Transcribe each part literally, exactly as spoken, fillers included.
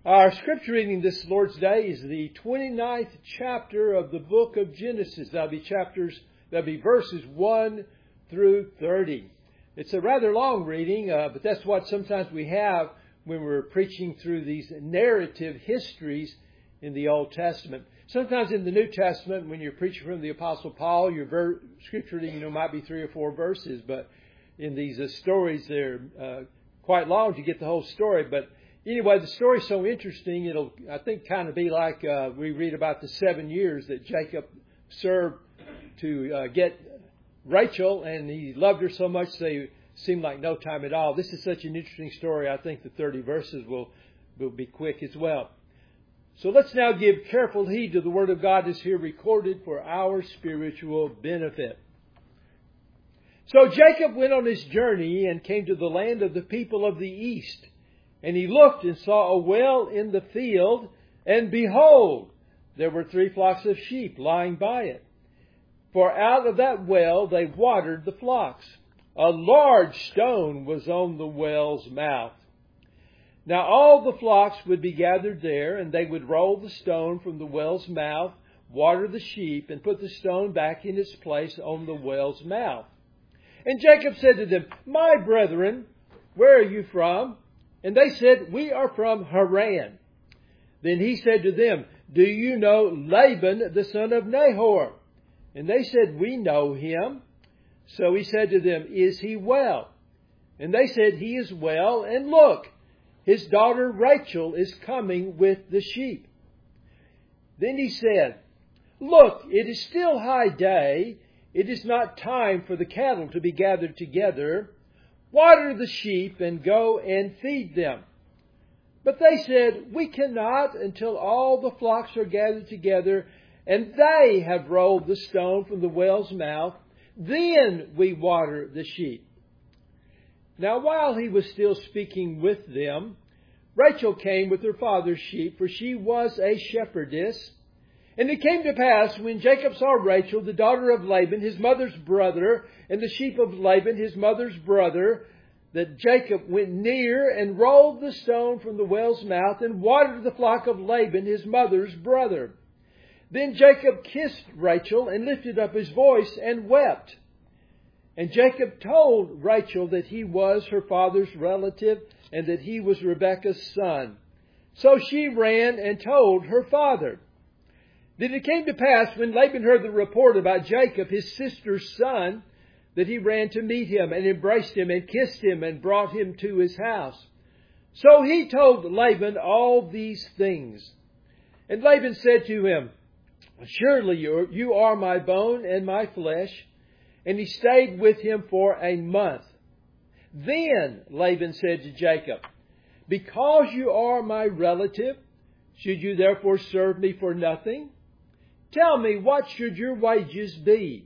Our scripture reading this Lord's Day is the twenty-ninth chapter of the book of Genesis. That'll be chapters, that'll be verses one through thirty. It's a rather long reading, uh, but that's what sometimes we have when we're preaching through these narrative histories in the Old Testament. Sometimes in the New Testament, when you're preaching from the Apostle Paul, your ver- scripture reading, you know, might be three or four verses, but in these uh, stories, they're uh, quite long to get the whole story. But anyway, the story's so interesting, it'll, I think, kind of be like uh, we read about the seven years that Jacob served to uh, get Rachel, and he loved her so much they seemed like no time at all. This is such an interesting story. I think the thirty verses will, will be quick as well. So let's now give careful heed to the Word of God as here recorded for our spiritual benefit. So Jacob went on his journey and came to the land of the people of the east. And he looked and saw a well in the field, and behold, there were three flocks of sheep lying by it. For out of that well they watered the flocks. A large stone was on the well's mouth. Now all the flocks would be gathered there, and they would roll the stone from the well's mouth, water the sheep, and put the stone back in its place on the well's mouth. And Jacob said to them, "My brethren, where are you from?" And they said, "We are from Haran." Then he said to them, "Do you know Laban, the son of Nahor?" And they said, "We know him." So he said to them, "Is he well?" And they said, "He is well, and look, his daughter Rachel is coming with the sheep." Then he said, "Look, it is still high day. It is not time for the cattle to be gathered together. Water the sheep and go and feed them." But they said, "We cannot until all the flocks are gathered together and they have rolled the stone from the well's mouth. Then we water the sheep." Now while he was still speaking with them, Rachel came with her father's sheep, for she was a shepherdess. And it came to pass, when Jacob saw Rachel, the daughter of Laban, his mother's brother, and the sheep of Laban, his mother's brother, that Jacob went near and rolled the stone from the well's mouth and watered the flock of Laban, his mother's brother. Then Jacob kissed Rachel and lifted up his voice and wept. And Jacob told Rachel that he was her father's relative and that he was Rebekah's son. So she ran and told her father. Then it came to pass, when Laban heard the report about Jacob, his sister's son, that he ran to meet him and embraced him and kissed him and brought him to his house. So he told Laban all these things. And Laban said to him, "Surely you are my bone and my flesh." And he stayed with him for a month. Then Laban said to Jacob, "Because you are my relative, should you therefore serve me for nothing? Tell me, what should your wages be?"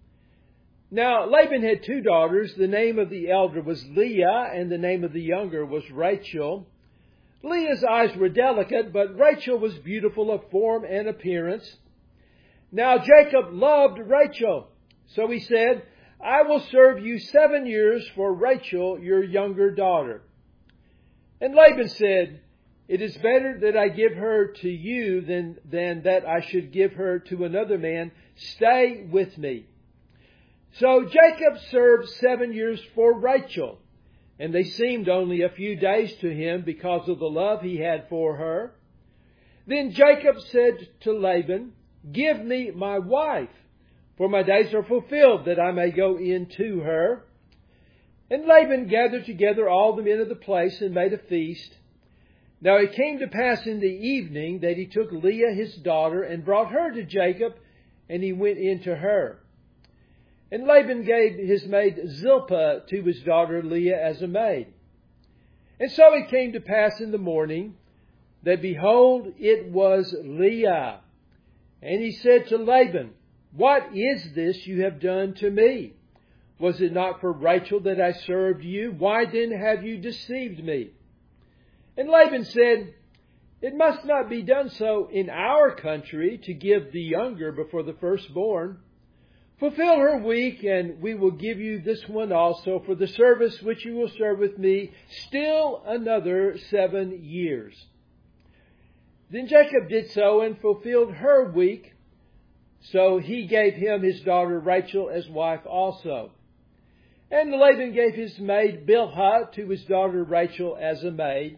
Now Laban had two daughters. The name of the elder was Leah, and the name of the younger was Rachel. Leah's eyes were delicate, but Rachel was beautiful of form and appearance. Now Jacob loved Rachel, so he said, "I will serve you seven years for Rachel, your younger daughter." And Laban said, "It is better that I give her to you than, than that I should give her to another man. Stay with me." So Jacob served seven years for Rachel, and they seemed only a few days to him because of the love he had for her. Then Jacob said to Laban, "Give me my wife, for my days are fulfilled that I may go in to her." And Laban gathered together all the men of the place and made a feast. Now it came to pass in the evening that he took Leah his daughter and brought her to Jacob, and he went in to her. And Laban gave his maid Zilpah to his daughter Leah as a maid. And so it came to pass in the morning that, behold, it was Leah. And he said to Laban, "What is this you have done to me? Was it not for Rachel that I served you? Why then have you deceived me?" And Laban said, "It must not be done so in our country to give the younger before the firstborn. Fulfill her week, and we will give you this one also for the service which you will serve with me still another seven years." Then Jacob did so and fulfilled her week. So he gave him his daughter Rachel as wife also. And Laban gave his maid Bilhah to his daughter Rachel as a maid.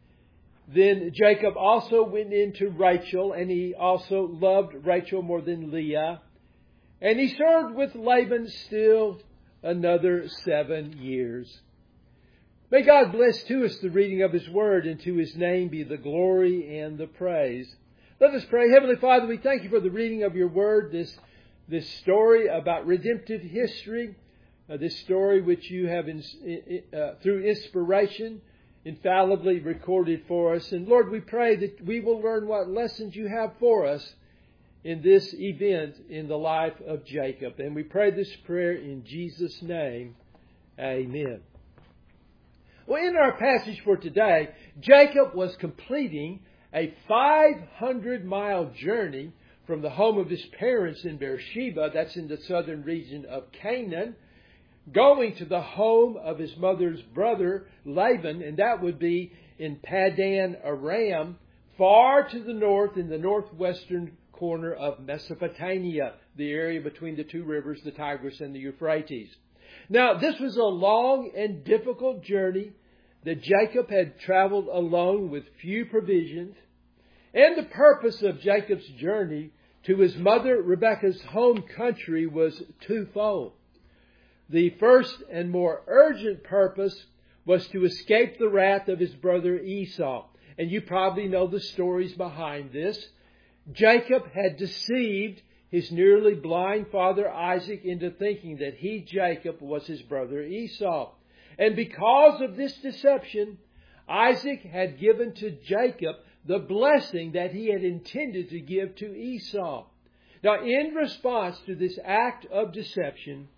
Then Jacob also went in to Rachel, and he also loved Rachel more than Leah. And he served with Laban still another seven years. May God bless to us the reading of His Word, and to His name be the glory and the praise. Let us pray. Heavenly Father, we thank You for the reading of Your Word, this, this story about redemptive history, uh, this story which You have, in, uh, through inspiration, infallibly recorded for us. And Lord, we pray that we will learn what lessons You have for us in this event in the life of Jacob. And we pray this prayer in Jesus' name. Amen. Well, in our passage for today, Jacob was completing a five hundred mile journey from the home of his parents in Beersheba, that's in the southern region of Canaan, going to the home of his mother's brother Laban, and that would be in Padan Aram, far to the north in the northwestern corner of Mesopotamia, the area between the two rivers, the Tigris and the Euphrates. Now, this was a long and difficult journey that Jacob had traveled alone with few provisions. And the purpose of Jacob's journey to his mother Rebekah's home country was twofold. The first and more urgent purpose was to escape the wrath of his brother Esau. And you probably know the stories behind this. Jacob had deceived his nearly blind father Isaac into thinking that he, Jacob, was his brother Esau. And because of this deception, Isaac had given to Jacob the blessing that he had intended to give to Esau. Now, in response to this act of deception,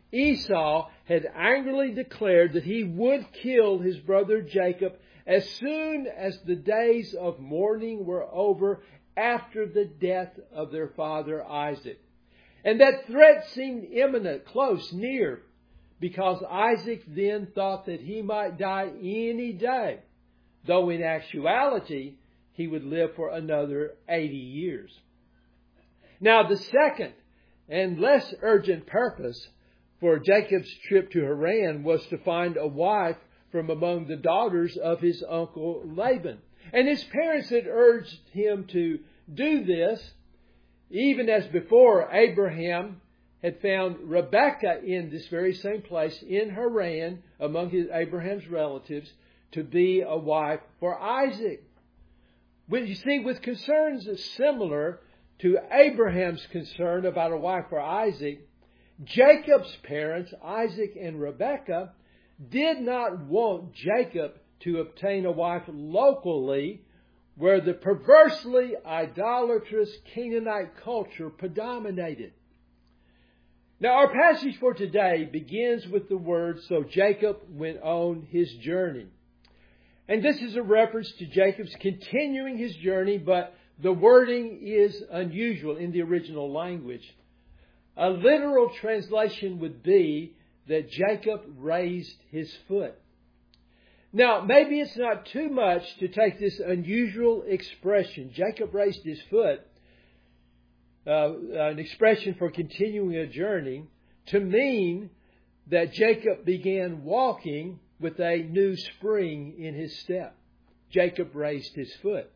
Esau had angrily declared that he would kill his brother Jacob as soon as the days of mourning were over after the death of their father Isaac. And that threat seemed imminent, close, near, because Isaac then thought that he might die any day, though in actuality he would live for another eighty years. Now, the second and less urgent purpose for Jacob's trip to Haran was to find a wife from among the daughters of his uncle Laban. And his parents had urged him to do this, even as before Abraham had found Rebekah in this very same place in Haran among his, Abraham's relatives to be a wife for Isaac. Well, you see, with concerns similar to Abraham's concern about a wife for Isaac, Jacob's parents, Isaac and Rebekah, did not want Jacob to obtain a wife locally where the perversely idolatrous Canaanite culture predominated. Now, our passage for today begins with the words, "So Jacob went on his journey." And this is a reference to Jacob's continuing his journey, but the wording is unusual in the original language. A literal translation would be that Jacob raised his foot. Now, maybe it's not too much to take this unusual expression, Jacob raised his foot, uh, an expression for continuing a journey, to mean that Jacob began walking with a new spring in his step. Jacob raised his foot.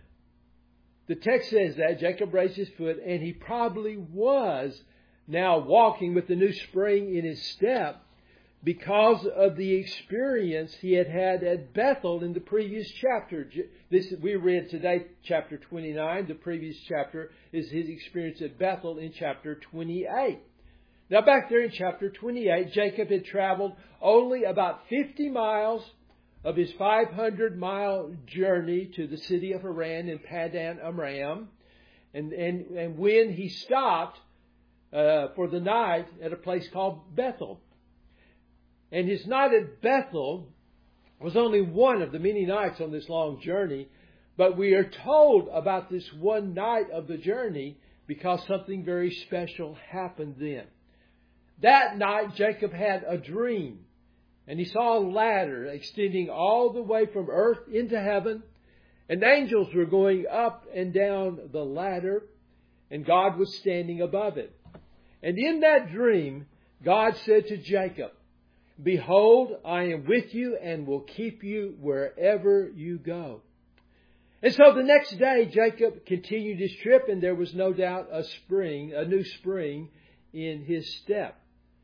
The text says that Jacob raised his foot, and he probably was now walking with the new spring in his step because of the experience he had had at Bethel in the previous chapter. This we read today, chapter twenty-nine. The previous chapter is his experience at Bethel in chapter twenty-eight. Now, back there in chapter twenty-eight, Jacob had traveled only about fifty miles of his five hundred mile journey to the city of Haran in Padan Aram. And, and, and when he stopped uh, for the night at a place called Bethel. And his night at Bethel was only one of the many nights on this long journey. But we are told about this one night of the journey because something very special happened then. That night, Jacob had a dream. And he saw a ladder extending all the way from earth into heaven. And angels were going up and down the ladder, and God was standing above it. And in that dream, God said to Jacob, "Behold, I am with you and will keep you wherever you go." And so the next day, Jacob continued his trip, and there was no doubt a spring, a new spring in his step.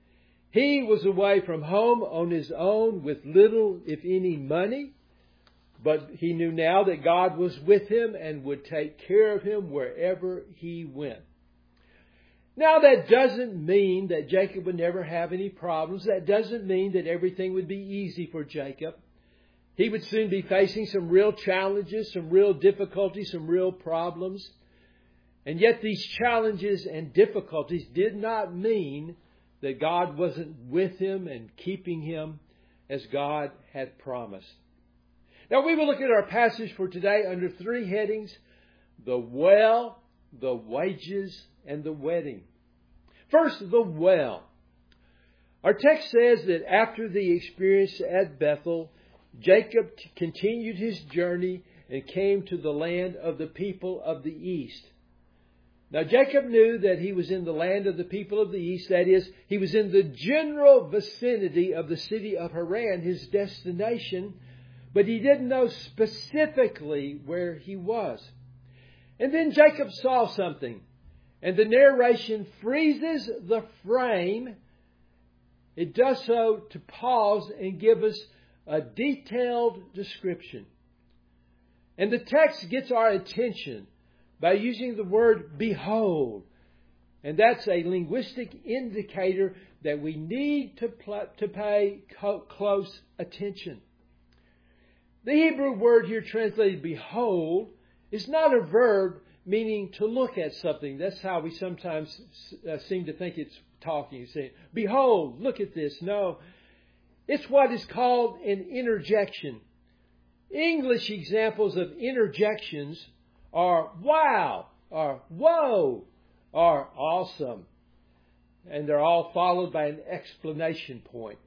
He was away from home on his own with little, if any, money. But he knew now that God was with him and would take care of him wherever he went. Now, that doesn't mean that Jacob would never have any problems. That doesn't mean that everything would be easy for Jacob. He would soon be facing some real challenges, some real difficulties, some real problems. And yet these challenges and difficulties did not mean that God wasn't with him and keeping him as God had promised. Now, we will look at our passage for today under three headings: the well, the wages, and the wedding. First, the well. Our text says that after the experience at Bethel, Jacob continued his journey and came to the land of the people of the east. Now, Jacob knew that he was in the land of the people of the east. That is, he was in the general vicinity of the city of Haran, his destination. But he didn't know specifically where he was. And then Jacob saw something. And the narration freezes the frame. It does so to pause and give us a detailed description. And the text gets our attention by using the word behold. And that's a linguistic indicator that we need to, pl- to pay co- close attention. The Hebrew word here translated behold is not a verb meaning to look at something. That's how we sometimes uh, seem to think it's talking. You say, behold, look at this. No, it's what is called an interjection. English examples of interjections are wow, or whoa, or awesome. And they're all followed by an explanation point.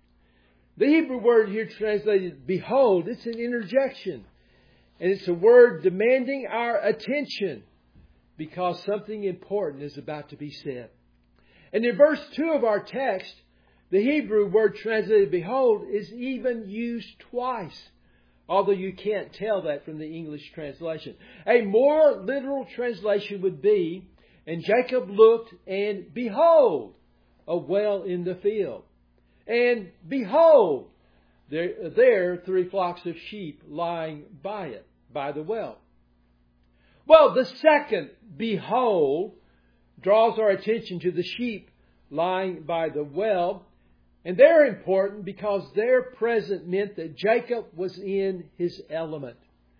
The Hebrew word here translated behold, it's an interjection. And it's a word demanding our attention because something important is about to be said. And in verse two of our text, the Hebrew word translated behold is even used twice, although you can't tell that from the English translation. A more literal translation would be, and Jacob looked, and behold, a well in the field. And behold, there, there three flocks of sheep lying by it, by the well. Well, the second behold draws our attention to the sheep lying by the well. And they're important because their presence meant that Jacob was in his element.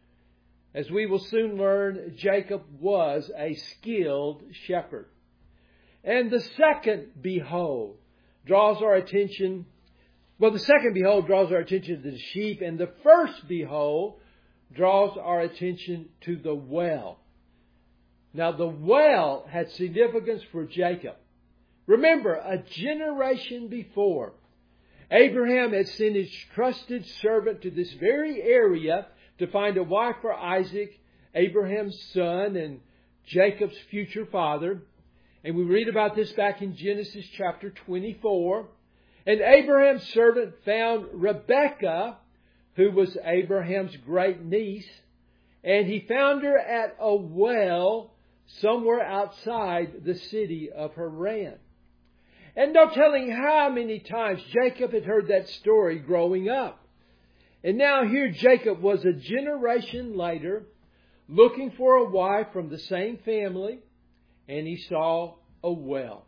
As we will soon learn, Jacob was a skilled shepherd. And the second behold draws our attention, well, the second behold draws our attention to the sheep, and the first behold draws our attention to the well. Now, the well had significance for Jacob. Remember, a generation before, Abraham had sent his trusted servant to this very area to find a wife for Isaac, Abraham's son and Jacob's future father. And we read about this back in Genesis chapter twenty-four. And Abraham's servant found Rebekah, who was Abraham's great niece, and he found her at a well somewhere outside the city of Haran. And no telling how many times Jacob had heard that story growing up. And now here Jacob was a generation later looking for a wife from the same family, and he saw a well.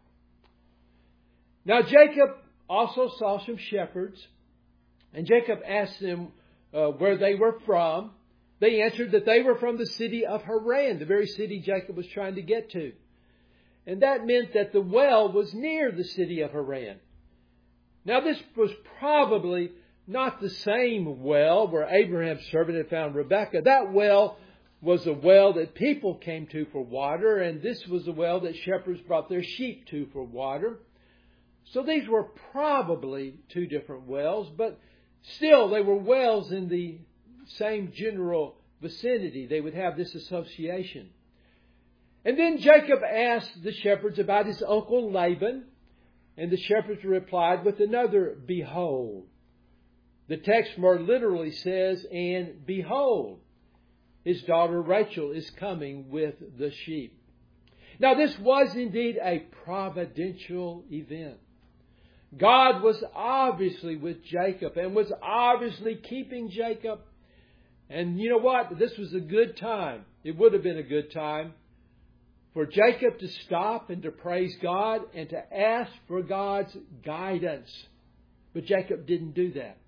Now Jacob also saw some shepherds, and Jacob asked them uh, where they were from. They answered that they were from the city of Haran, the very city Jacob was trying to get to. And that meant that the well was near the city of Haran. Now this was probably not the same well where Abraham's servant had found Rebekah. That well was a well that people came to for water, and this was a well that shepherds brought their sheep to for water. So these were probably two different wells, but still they were wells in the same general vicinity. They would have this association. And then Jacob asked the shepherds about his uncle Laban, and the shepherds replied with another, behold. The text more literally says, and behold, his daughter Rachel is coming with the sheep. Now this was indeed a providential event. God was obviously with Jacob and was obviously keeping Jacob. And you know what? This was a good time. It would have been a good time for Jacob to stop and to praise God and to ask for God's guidance. But Jacob didn't do that.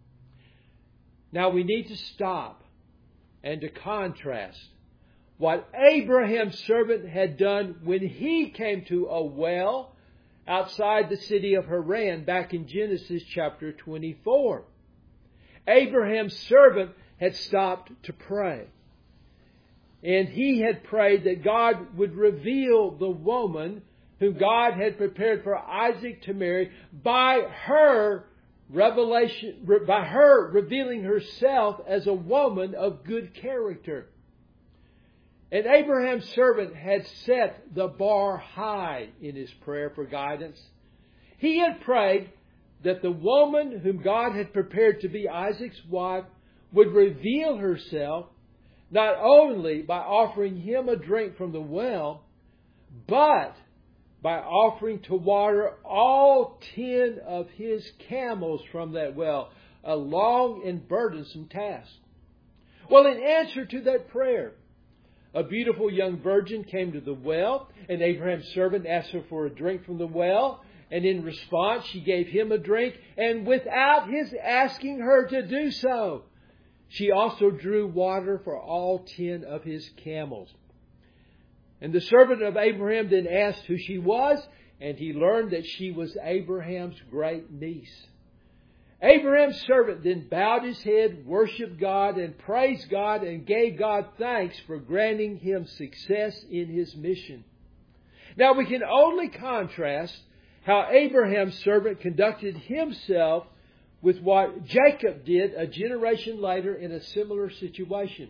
Now we need to stop and to contrast what Abraham's servant had done when he came to a well outside the city of Haran back in Genesis chapter twenty-four. Abraham's servant had stopped to pray. And he had prayed that God would reveal the woman whom God had prepared for Isaac to marry by her revelation, by her revealing herself as a woman of good character. And Abraham's servant had set the bar high in his prayer for guidance. He had prayed that the woman whom God had prepared to be Isaac's wife would reveal herself not only by offering him a drink from the well, but by offering to water all ten of his camels from that well, a long and burdensome task. Well, in answer to that prayer, a beautiful young virgin came to the well, and Abraham's servant asked her for a drink from the well, and in response she gave him a drink, and without his asking her to do so, she also drew water for all ten of his camels. And the servant of Abraham then asked who she was, and he learned that she was Abraham's great niece. Abraham's servant then bowed his head, worshipped God, and praised God, and gave God thanks for granting him success in his mission. Now we can only contrast how Abraham's servant conducted himself with what Jacob did a generation later in a similar situation.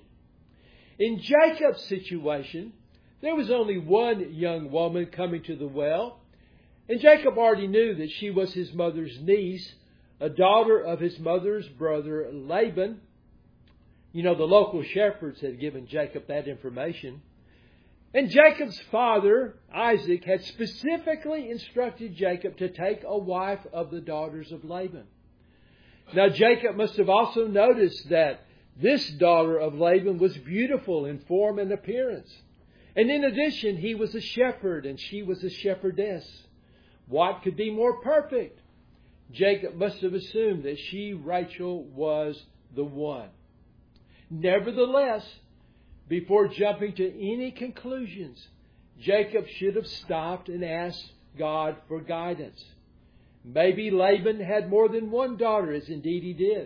In Jacob's situation, there was only one young woman coming to the well, and Jacob already knew that she was his mother's niece, a daughter of his mother's brother Laban. You know, the local shepherds had given Jacob that information. And Jacob's father, Isaac, had specifically instructed Jacob to take a wife of the daughters of Laban. Now, Jacob must have also noticed that this daughter of Laban was beautiful in form and appearance. And in addition, he was a shepherd and she was a shepherdess. What could be more perfect? Jacob must have assumed that she, Rachel, was the one. Nevertheless, before jumping to any conclusions, Jacob should have stopped and asked God for guidance. Maybe Laban had more than one daughter, as indeed he did.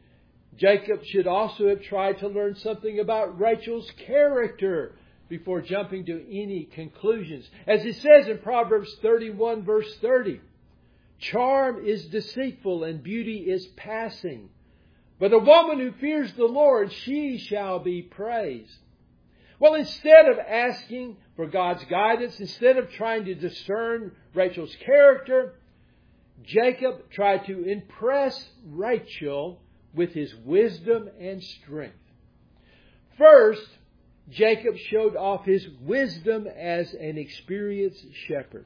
Jacob should also have tried to learn something about Rachel's character before jumping to any conclusions. As it says in Proverbs thirty-one, verse thirty, charm is deceitful and beauty is passing, but a woman who fears the Lord, she shall be praised. Well, instead of asking for God's guidance, instead of trying to discern Rachel's character, Jacob tried to impress Rachel with his wisdom and strength. First, Jacob showed off his wisdom as an experienced shepherd.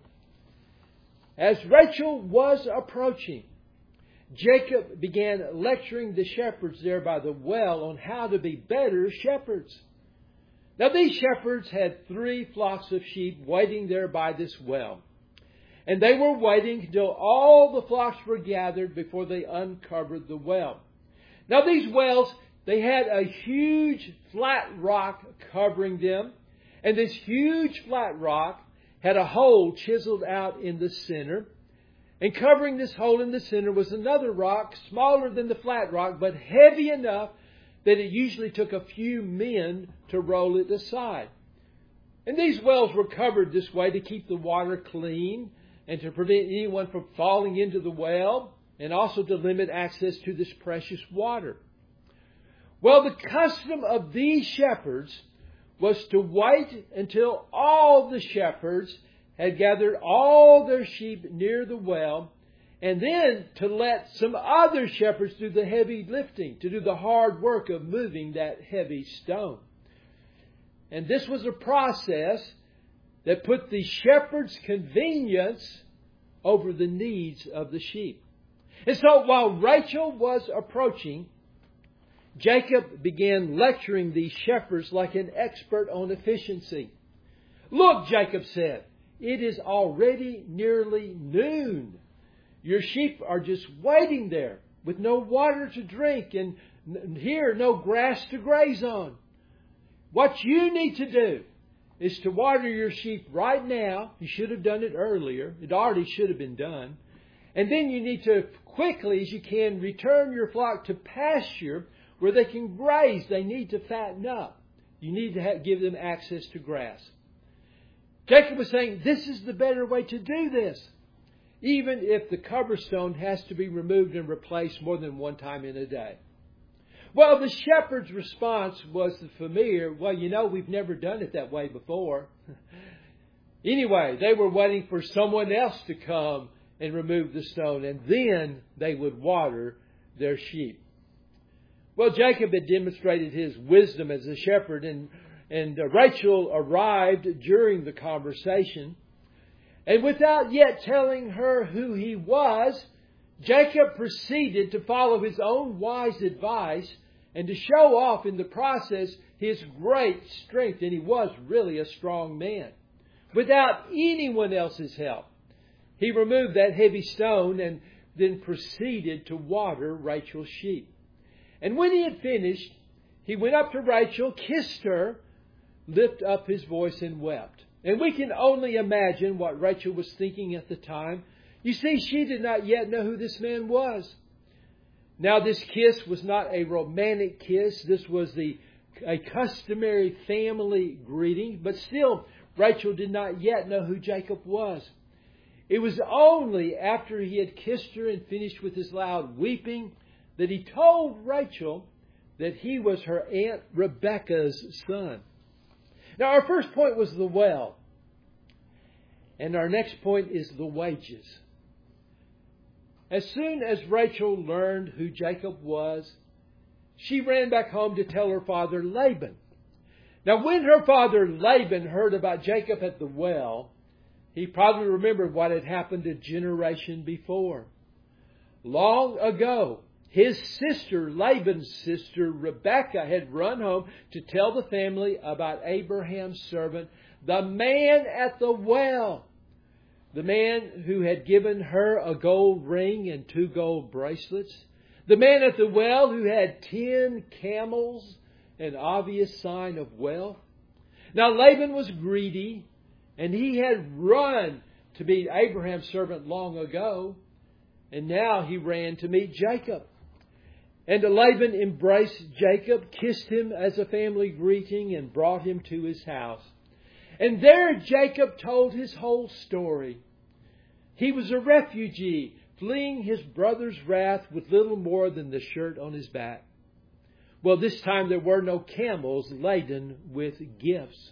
As Rachel was approaching, Jacob began lecturing the shepherds there by the well on how to be better shepherds. Now, these shepherds had three flocks of sheep waiting there by this well. And they were waiting until all the flocks were gathered before they uncovered the well. Now, these wells, they had a huge flat rock covering them. And this huge flat rock had a hole chiseled out in the center. And covering this hole in the center was another rock, smaller than the flat rock, but heavy enough that it usually took a few men to roll it aside. And these wells were covered this way to keep the water clean and to prevent anyone from falling into the well, and also to limit access to this precious water. Well, the custom of these shepherds was to wait until all the shepherds had gathered all their sheep near the well, and then to let some other shepherds do the heavy lifting, to do the hard work of moving that heavy stone. And this was a process that put the shepherd's convenience over the needs of the sheep. And so while Rachel was approaching, Jacob began lecturing these shepherds like an expert on efficiency. "Look," Jacob said, "it is already nearly noon. Your sheep are just waiting there with no water to drink and here no grass to graze on. What you need to do is to water your sheep right now. You should have done it earlier. It already should have been done. And then you need to, quickly as you can, return your flock to pasture where they can graze. They need to fatten up. You need to have, give them access to grass." Jacob was saying, this is the better way to do this, even if the cover stone has to be removed and replaced more than one time in a day. Well, the shepherd's response was the familiar, "Well, you know, we've never done it that way before." Anyway, they were waiting for someone else to come and remove the stone, and then they would water their sheep. Well, Jacob had demonstrated his wisdom as a shepherd, and, and Rachel arrived during the conversation. And without yet telling her who he was, Jacob proceeded to follow his own wise advice and to show off in the process his great strength. And he was really a strong man. Without anyone else's help, he removed that heavy stone and then proceeded to water Rachel's sheep. And when he had finished, he went up to Rachel, kissed her, lifted up his voice and wept. And we can only imagine what Rachel was thinking at the time. You see, she did not yet know who this man was. Now, this kiss was not a romantic kiss. This was the a customary family greeting. But still, Rachel did not yet know who Jacob was. It was only after he had kissed her and finished with his loud weeping that he told Rachel that he was her Aunt Rebekah's son. Now, our first point was the well. And our next point is the wages. As soon as Rachel learned who Jacob was, she ran back home to tell her father Laban. Now, when her father Laban heard about Jacob at the well, he probably remembered what had happened a generation before. Long ago, his sister, Laban's sister, Rebekah, had run home to tell the family about Abraham's servant, the man at the well. The man who had given her a gold ring and two gold bracelets. The man at the well who had ten camels, an obvious sign of wealth. Now Laban was greedy, and he had run to meet Abraham's servant long ago. And now he ran to meet Jacob. And Laban embraced Jacob, kissed him as a family greeting, and brought him to his house. And there Jacob told his whole story. He was a refugee, fleeing his brother's wrath with little more than the shirt on his back. Well, this time there were no camels laden with gifts.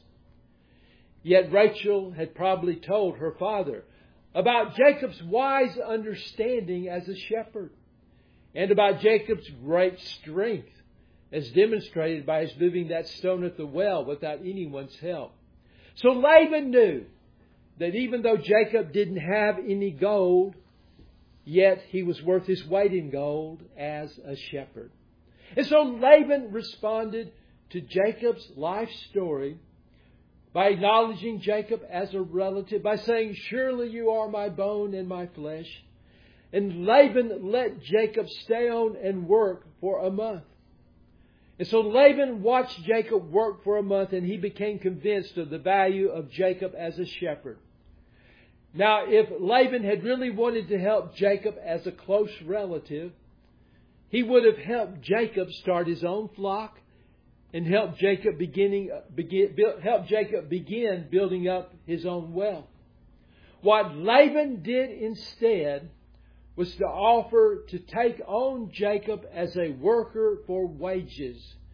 Yet Rachel had probably told her father about Jacob's wise understanding as a shepherd, and about Jacob's great strength, as demonstrated by his moving that stone at the well without anyone's help. So Laban knew that even though Jacob didn't have any gold, yet he was worth his weight in gold as a shepherd. And so Laban responded to Jacob's life story by acknowledging Jacob as a relative, by saying, "Surely you are my bone and my flesh." And Laban let Jacob stay on and work for a month. And so Laban watched Jacob work for a month, and he became convinced of the value of Jacob as a shepherd. Now, if Laban had really wanted to help Jacob as a close relative, he would have helped Jacob start his own flock and helped Jacob beginning begin help Jacob begin building up his own wealth. What Laban did instead was to offer to take on Jacob as a worker for wages,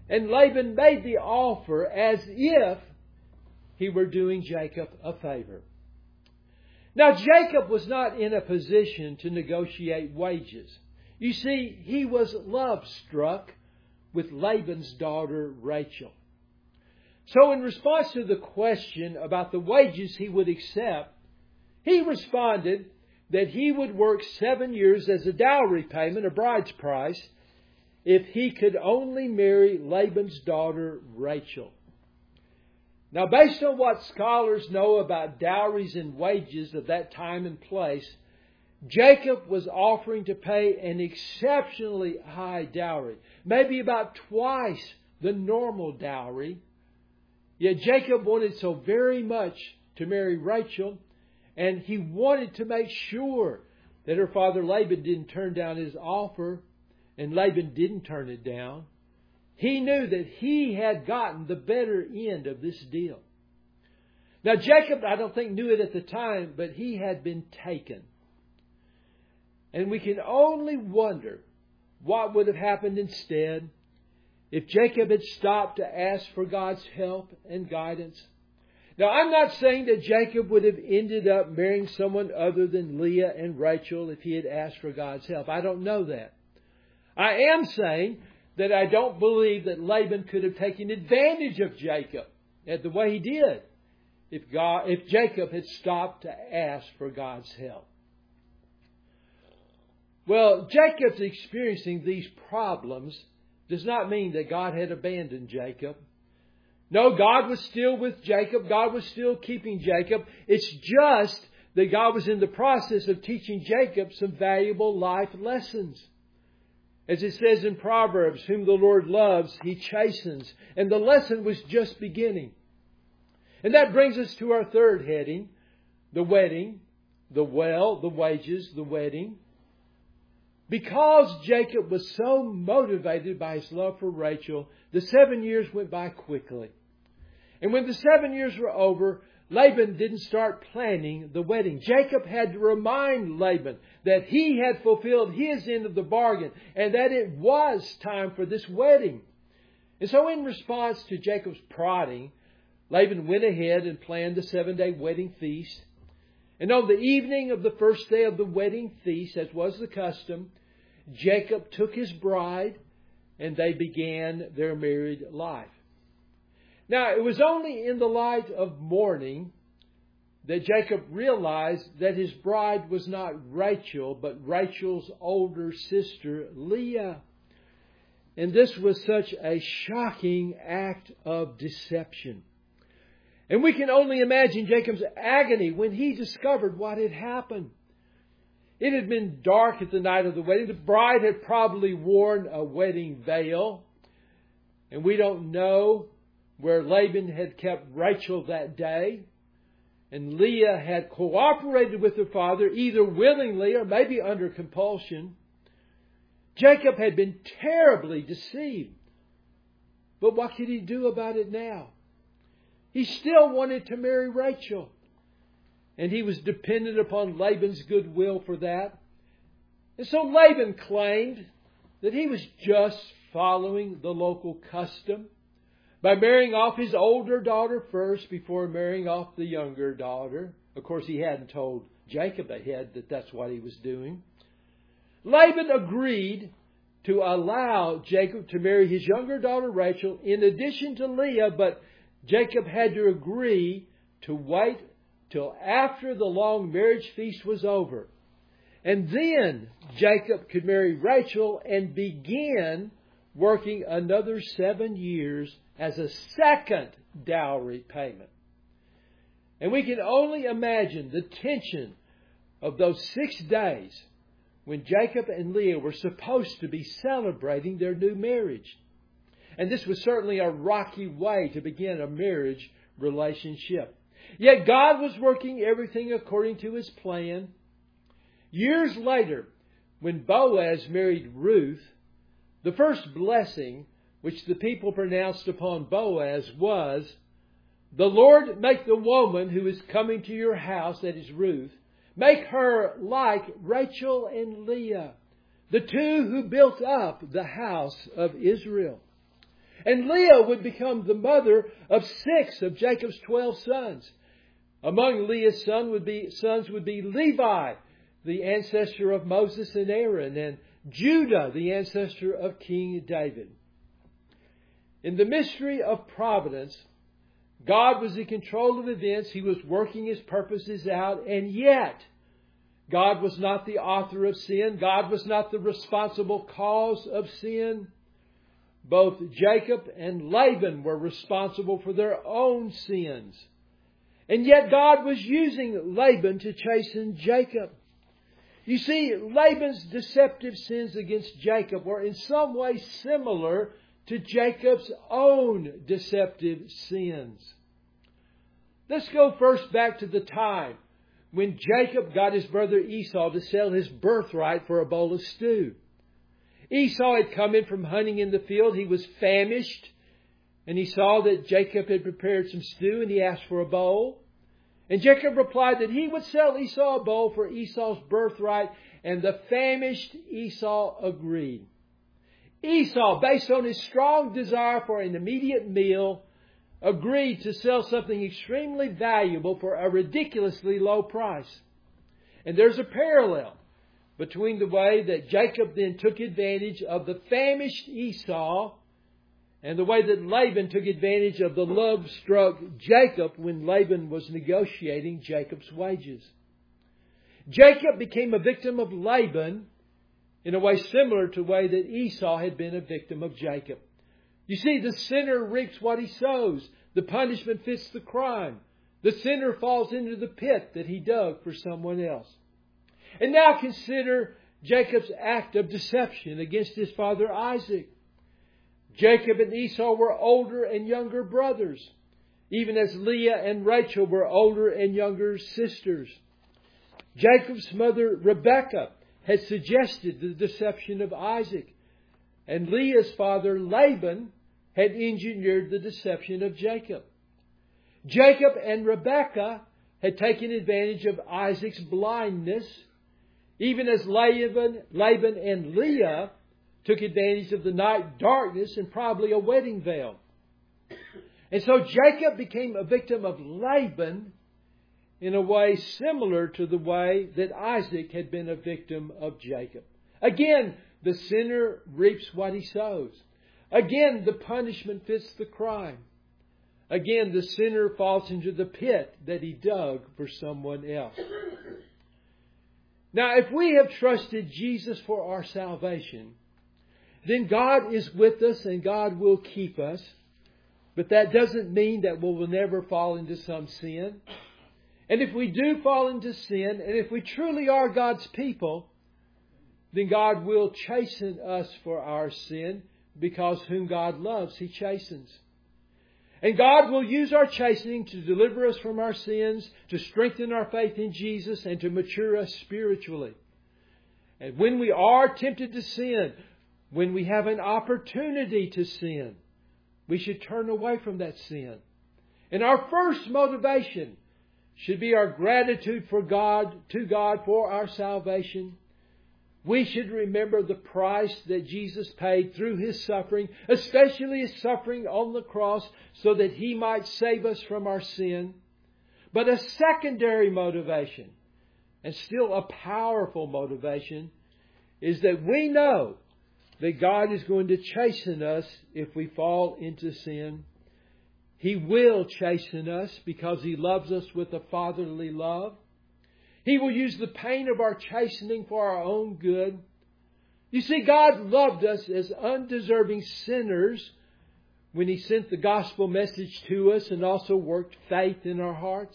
And Laban made the offer as if he were doing Jacob a favor. Now, Jacob was not in a position to negotiate wages. You see, he was love-struck with Laban's daughter Rachel. So in response to the question about the wages he would accept, he responded that he would work seven years as a dowry payment, a bride's price, if he could only marry Laban's daughter Rachel. Now, based on what scholars know about dowries and wages of that time and place, Jacob was offering to pay an exceptionally high dowry, maybe about twice the normal dowry. Yet Jacob wanted so very much to marry Rachel, and he wanted to make sure that her father Laban didn't turn down his offer, and Laban didn't turn it down. He knew that he had gotten the better end of this deal. Now Jacob, I don't think, knew it at the time, but he had been taken. And we can only wonder what would have happened instead if Jacob had stopped to ask for God's help and guidance. Now, I'm not saying that Jacob would have ended up marrying someone other than Leah and Rachel if he had asked for God's help. I don't know that. I am saying that I don't believe that Laban could have taken advantage of Jacob at the way he did if God, if Jacob had stopped to ask for God's help. Well, Jacob's experiencing these problems does not mean that God had abandoned Jacob. No, God was still with Jacob. God was still keeping Jacob. It's just that God was in the process of teaching Jacob some valuable life lessons. As it says in Proverbs, whom the Lord loves, He chastens. And the lesson was just beginning. And that brings us to our third heading, the wedding, the well, the wages, the wedding. Because Jacob was so motivated by his love for Rachel, the seven years went by quickly. And when the seven years were over, Laban didn't start planning the wedding. Jacob had to remind Laban that he had fulfilled his end of the bargain and that it was time for this wedding. And so in response to Jacob's prodding, Laban went ahead and planned the seven-day wedding feast. And on the evening of the first day of the wedding feast, as was the custom, Jacob took his bride and they began their married life. Now, it was only in the light of mourning that Jacob realized that his bride was not Rachel, but Rachel's older sister, Leah. And this was such a shocking act of deception. And we can only imagine Jacob's agony when he discovered what had happened. It had been dark at the night of the wedding. The bride had probably worn a wedding veil. And we don't know where Laban had kept Rachel that day. And Leah had cooperated with her father, either willingly or maybe under compulsion. Jacob had been terribly deceived. But what could he do about it now? He still wanted to marry Rachel. And he was dependent upon Laban's goodwill for that. And so Laban claimed that he was just following the local custom by marrying off his older daughter first before marrying off the younger daughter. Of course, he hadn't told Jacob ahead that that's what he was doing. Laban agreed to allow Jacob to marry his younger daughter Rachel in addition to Leah, but Jacob had to agree to wait till after the long marriage feast was over. And then Jacob could marry Rachel and begin working another seven years as a second dowry payment. And we can only imagine the tension of those six days when Jacob and Leah were supposed to be celebrating their new marriage. And this was certainly a rocky way to begin a marriage relationship. Yet God was working everything according to His plan. Years later, when Boaz married Ruth, the first blessing which the people pronounced upon Boaz was, "The Lord make the woman who is coming to your house," that is Ruth, "make her like Rachel and Leah, the two who built up the house of Israel." And Leah would become the mother of six of Jacob's twelve sons. Among Leah's son would be, sons would be Levi, the ancestor of Moses and Aaron, and Judah, the ancestor of King David. In the mystery of providence, God was in control of events. He was working His purposes out, and yet God was not the author of sin. God was not the responsible cause of sin. Both Jacob and Laban were responsible for their own sins. And yet God was using Laban to chasten Jacob. You see, Laban's deceptive sins against Jacob were in some way similar to Jacob's own deceptive sins. Let's go first back to the time when Jacob got his brother Esau to sell his birthright for a bowl of stew. Esau had come in from hunting in the field. He was famished, and he saw that Jacob had prepared some stew, and he asked for a bowl. And Jacob replied that he would sell Esau a bowl for Esau's birthright, and the famished Esau agreed. Esau, based on his strong desire for an immediate meal, agreed to sell something extremely valuable for a ridiculously low price. And there's a parallel between the way that Jacob then took advantage of the famished Esau and the way that Laban took advantage of the love-struck Jacob when Laban was negotiating Jacob's wages. Jacob became a victim of Laban in a way similar to the way that Esau had been a victim of Jacob. You see, the sinner reaps what he sows. The punishment fits the crime. The sinner falls into the pit that he dug for someone else. And now consider Jacob's act of deception against his father Isaac. Jacob and Esau were older and younger brothers, even as Leah and Rachel were older and younger sisters. Jacob's mother Rebekah had suggested the deception of Isaac, and Leah's father Laban had engineered the deception of Jacob. Jacob and Rebekah had taken advantage of Isaac's blindness, even as Laban, Laban and Leah took advantage of the night darkness and probably a wedding veil. And so Jacob became a victim of Laban in a way similar to the way that Isaac had been a victim of Jacob. Again, the sinner reaps what he sows. Again, the punishment fits the crime. Again, the sinner falls into the pit that he dug for someone else. Now, if we have trusted Jesus for our salvation, then God is with us and God will keep us. But that doesn't mean that we will never fall into some sin. And if we do fall into sin, and if we truly are God's people, then God will chasten us for our sin, because whom God loves, He chastens. And God will use our chastening to deliver us from our sins, to strengthen our faith in Jesus, and to mature us spiritually. And when we are tempted to sin, when we have an opportunity to sin, we should turn away from that sin. And our first motivation should be our gratitude for God, to God for our salvation. We should remember the price that Jesus paid through His suffering, especially His suffering on the cross, so that He might save us from our sin. But a secondary motivation, and still a powerful motivation, is that we know that God is going to chasten us if we fall into sin. He will chasten us because He loves us with a fatherly love. He will use the pain of our chastening for our own good. You see, God loved us as undeserving sinners when He sent the gospel message to us and also worked faith in our hearts.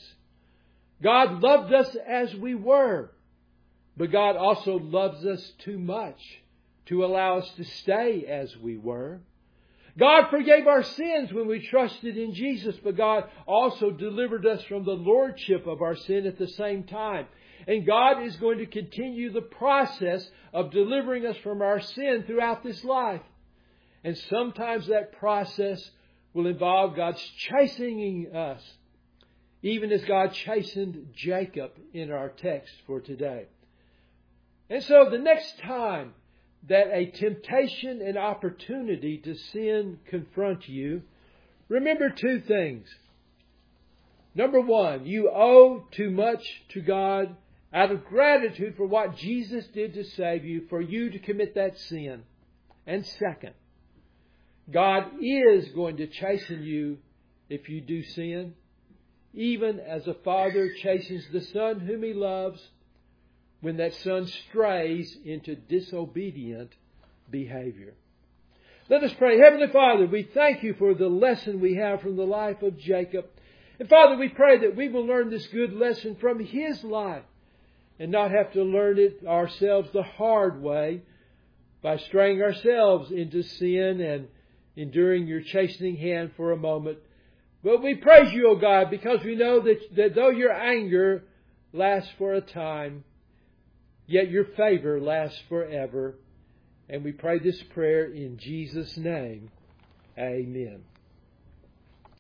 God loved us as we were, but God also loves us too much to allow us to stay as we were. God forgave our sins when we trusted in Jesus, but God also delivered us from the lordship of our sin at the same time. And God is going to continue the process of delivering us from our sin throughout this life. And sometimes that process will involve God's chastening us, even as God chastened Jacob in our text for today. And so the next time that a temptation and opportunity to sin confront you, remember two things. Number one, you owe too much to God out of gratitude for what Jesus did to save you, for you to commit that sin. And second, God is going to chasten you if you do sin, even as a father chastens the son whom he loves when that son strays into disobedient behavior. Let us pray. Heavenly Father, we thank you for the lesson we have from the life of Jacob. And Father, we pray that we will learn this good lesson from his life and not have to learn it ourselves the hard way by straying ourselves into sin and enduring your chastening hand for a moment. But we praise you, O God, because we know that, that though your anger lasts for a time, yet your favor lasts forever. And we pray this prayer in Jesus' name. Amen.